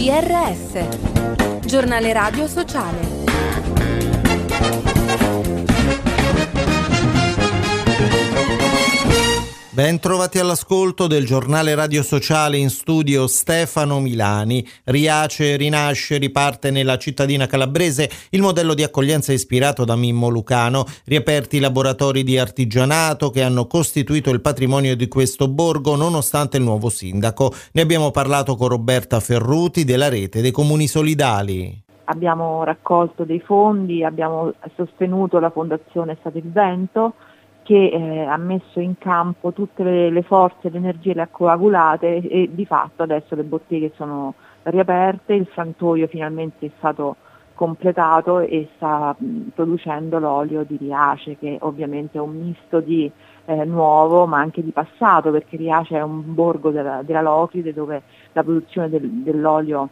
GRS, Giornale Radio Sociale. Ben trovati all'ascolto del Giornale Radio Sociale, in studio Stefano Milani. Riace, rinasce, riparte nella cittadina calabrese il modello di accoglienza ispirato da Mimmo Lucano, riaperti i laboratori di artigianato che hanno costituito il patrimonio di questo borgo nonostante il nuovo sindaco. Ne abbiamo parlato con Roberta Ferruti della Rete dei Comuni Solidali. Abbiamo raccolto dei fondi, abbiamo sostenuto la Fondazione Estate il Vento, che ha messo in campo tutte le forze, le energie, le coagulate, e di fatto adesso le botteghe sono riaperte, il frantoio finalmente è stato completato e sta producendo l'olio di Riace, che ovviamente è un misto di nuovo ma anche di passato, perché Riace è un borgo della Locride dove la produzione dell'olio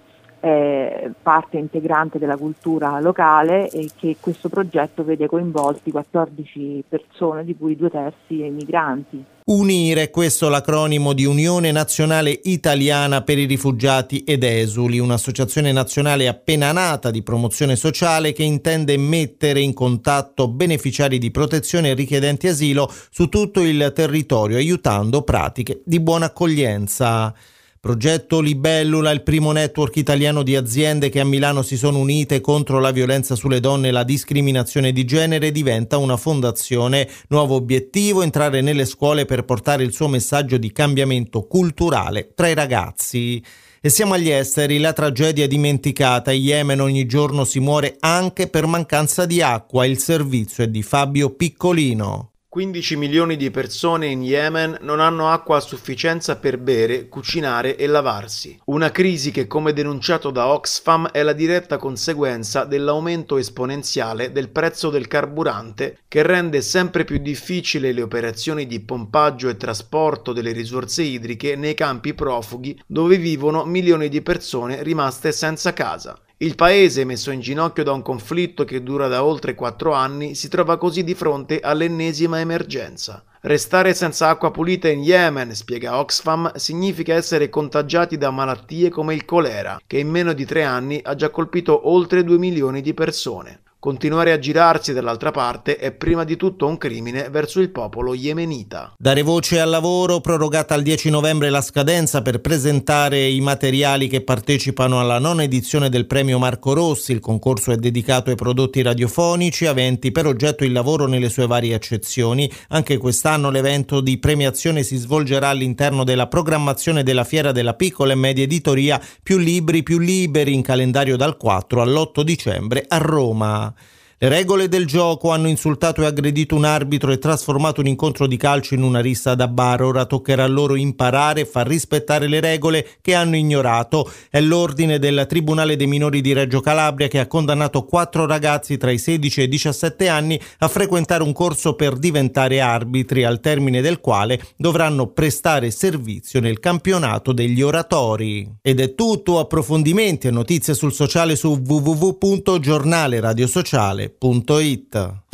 parte integrante della cultura locale, e che questo progetto vede coinvolti 14 persone, di cui 2/3 migranti. UNIRE, questo è l'acronimo di Unione Nazionale Italiana per i Rifugiati ed Esuli, un'associazione nazionale appena nata di promozione sociale che intende mettere in contatto beneficiari di protezione e richiedenti asilo su tutto il territorio, aiutando pratiche di buona accoglienza. Progetto Libellula, il primo network italiano di aziende che a Milano si sono unite contro la violenza sulle donne e la discriminazione di genere, diventa una fondazione. Nuovo obiettivo: entrare nelle scuole per portare il suo messaggio di cambiamento culturale tra i ragazzi. E siamo agli esteri, la tragedia dimenticata. In Yemen ogni giorno si muore anche per mancanza di acqua. Il servizio è di Fabio Piccolino. 15 milioni di persone in Yemen non hanno acqua a sufficienza per bere, cucinare e lavarsi. Una crisi che, come denunciato da Oxfam, è la diretta conseguenza dell'aumento esponenziale del prezzo del carburante, che rende sempre più difficile le operazioni di pompaggio e trasporto delle risorse idriche nei campi profughi dove vivono milioni di persone rimaste senza casa. Il paese, messo in ginocchio da un conflitto che dura da oltre 4 anni, si trova così di fronte all'ennesima emergenza. Restare senza acqua pulita in Yemen, spiega Oxfam, significa essere contagiati da malattie come il colera, che in meno di 3 anni ha già colpito oltre 2 milioni di persone. Continuare a girarsi dall'altra parte è prima di tutto un crimine verso il popolo yemenita. Dare voce al lavoro, prorogata al 10 novembre la scadenza per presentare i materiali che partecipano alla 9ª edizione del premio Marco Rossi. Il concorso è dedicato ai prodotti radiofonici aventi per oggetto il lavoro nelle sue varie accezioni. Anche quest'anno l'evento di premiazione si svolgerà all'interno della programmazione della Fiera della Piccola e Media Editoria Più Libri Più Liberi, in calendario dal 4 all'8 dicembre a Roma. Le regole del gioco: hanno insultato e aggredito un arbitro e trasformato un incontro di calcio in una rissa da bar. Ora toccherà loro imparare e far rispettare le regole che hanno ignorato. È l'ordine del Tribunale dei Minori di Reggio Calabria, che ha condannato 4 ragazzi tra i 16 e i 17 anni a frequentare un corso per diventare arbitri, al termine del quale dovranno prestare servizio nel campionato degli oratori. Ed è tutto. Approfondimenti e notizie sul sociale su www.giornaleradiosociale.it.